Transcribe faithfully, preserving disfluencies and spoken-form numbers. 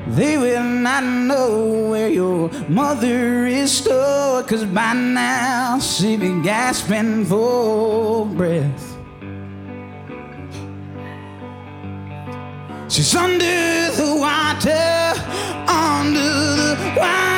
They will not know where your mother is stored, 'cause by now she be gasping for breath. She's under the water, under the water.